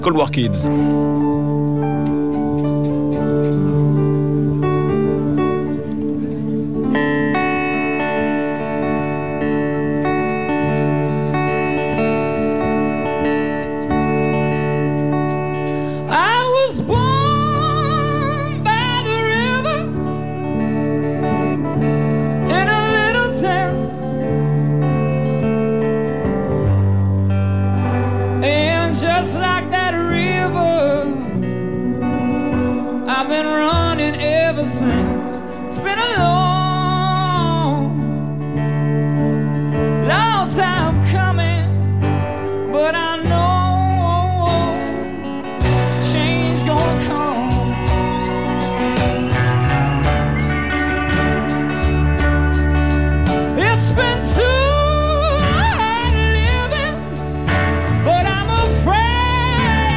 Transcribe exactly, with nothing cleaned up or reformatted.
Cold War Kids. Just like that river, I've been running ever since. It's been a long